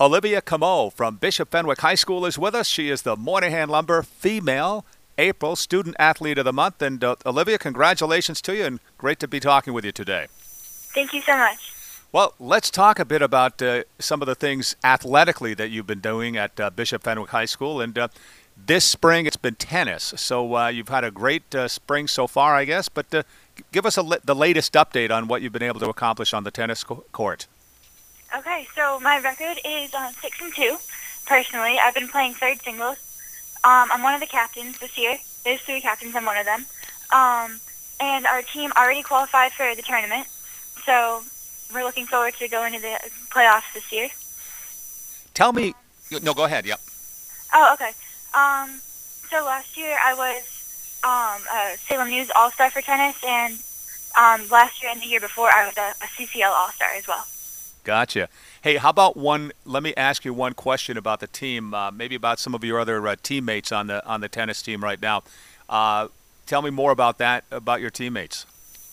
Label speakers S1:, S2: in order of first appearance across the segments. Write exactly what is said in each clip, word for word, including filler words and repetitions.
S1: Olivia Camo from Bishop Fenwick High School is with us. She is the Moynihan Lumber Female April Student Athlete of the Month. And uh, Olivia, congratulations to you, and great to be talking with you today.
S2: Thank you so much.
S1: Well, let's talk a bit about uh, some of the things athletically that you've been doing at uh, Bishop Fenwick High School. And uh, this spring, it's been tennis. So uh, you've had a great uh, spring so far, I guess. But uh, give us a li- the latest update on what you've been able to accomplish on the tennis co- court.
S2: Okay, so my record is uh, six and two. Personally, I've been playing third singles. Um, I'm one of the captains this year. There's three captains. I'm one of them. Um, and our team already qualified for the tournament, so we're looking forward to going to the playoffs this year.
S1: Tell me. No, go ahead. Yep.
S2: Oh, okay. Um, so last year I was um, a Salem News All-Star for tennis, and um, last year and the year before I was a, a C C L All-Star as well.
S1: Gotcha. Hey, how about one? Let me ask you one question about the team, uh, maybe about some of your other uh, teammates on the on the tennis team right now. Uh, tell me more about that, about your teammates.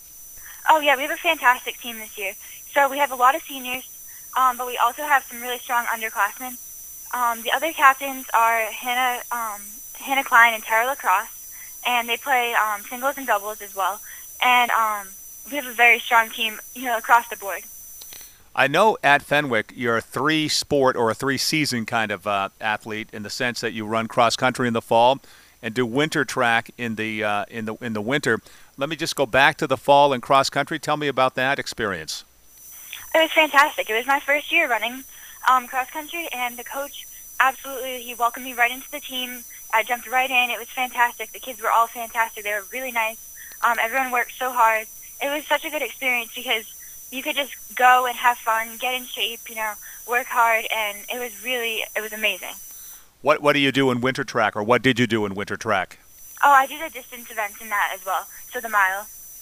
S2: Oh yeah, we have a fantastic team this year. So we have a lot of seniors, um, but we also have some really strong underclassmen. Um, the other captains are Hannah um, Hannah Klein and Tara Lacrosse, and they play um, singles and doubles as well. And um, we have a very strong team, you know, across the board.
S1: I know at Fenwick you're a three-sport or a three-season kind of uh, athlete in the sense that you run cross-country in the fall and do winter track in the uh, in the in the winter. Let me just go back to the fall and cross-country. Tell me about that experience.
S2: It was fantastic. It was my first year running um, cross-country, and the coach absolutely he welcomed me right into the team. I jumped right in. It was fantastic. The kids were all fantastic. They were really nice. Um, everyone worked so hard. It was such a good experience because you could just go and have fun, get in shape, you know, work hard, and it was really, it was amazing.
S1: What What do you do in winter track, or what did you do in winter track?
S2: Oh, I do the distance events in that as well, so the mile.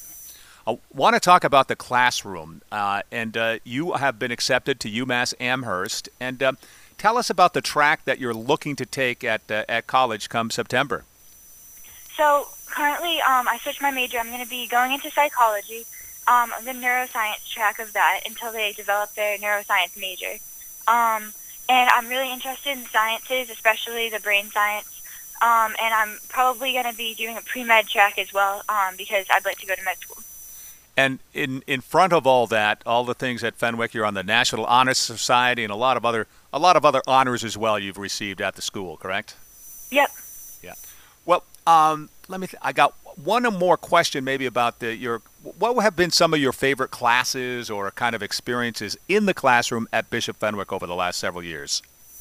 S1: I want to talk about the classroom, uh, and uh, you have been accepted to UMass Amherst, and uh, tell us about the track that you're looking to take at uh, at college come September.
S2: So currently, um, I switched my major. I'm going to be going into psychology. Um, the neuroscience track of that until they develop their neuroscience major. Um, and I'm really interested in sciences, especially the brain science. Um, and I'm probably going to be doing a pre-med track as well um, because I'd like to go to med school.
S1: And in, in front of all that, all the things at Fenwick, you're on the National Honor Society and a lot of other a lot of other honors as well you've received at the school, correct?
S2: Yep.
S1: Yeah. Well, um, let me. Th- I got one more question, maybe about the your. What have been some of your favorite classes or kind of experiences in the classroom at Bishop Fenwick over the last several years?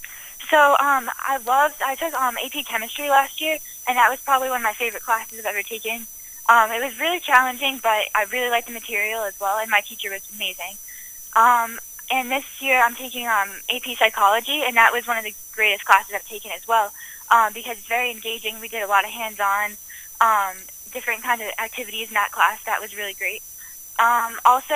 S2: So um, I loved. I took um, A P Chemistry last year, and that was probably one of my favorite classes I've ever taken. Um, it was really challenging, but I really liked the material as well, and my teacher was amazing. Um, and this year I'm taking um, A P Psychology, and that was one of the greatest classes I've taken as well um, because it's very engaging. We did a lot of hands-on. Um, different kinds of activities in that class. That was really great. Um, also,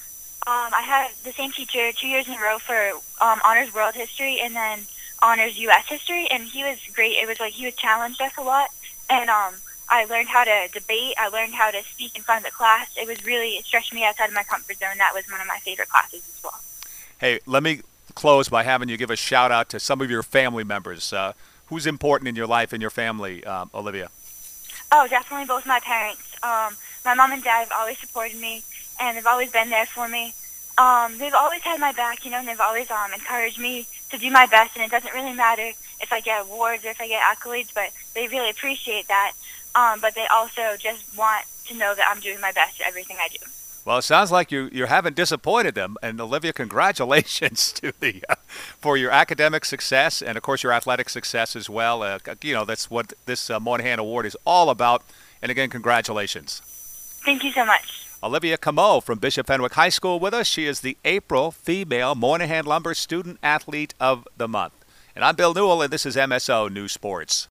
S2: um, I had the same teacher two years in a row for um, Honors World History and then Honors U S History, and he was great. It was like he was challenged us a lot, and um, I learned how to debate. I learned how to speak in front of the class. It was really, it stretched me outside of my comfort zone. That was one of my favorite classes as well.
S1: Hey, let me close by having you give a shout out to some of your family members. Uh, who's important in your life and your family, um, Olivia?
S2: Oh, definitely both my parents. Um, my mom and dad have always supported me, and they've always been there for me. Um, they've always had my back, you know, and they've always um, encouraged me to do my best, and it doesn't really matter if I get awards or if I get accolades, but they really appreciate that. Um, but they also just want to know that I'm doing my best at everything I do.
S1: Well, it sounds like you, you haven't disappointed them. And Olivia, congratulations to the uh, for your academic success and, of course, your athletic success as well. Uh, you know, that's what this uh, Moynihan Award is all about. And, again, congratulations.
S2: Thank you so much.
S1: Olivia Camo from Bishop Fenwick High School with us. She is the April Female Moynihan Lumber Student Athlete of the Month. And I'm Bill Newell, and this is M S O News Sports.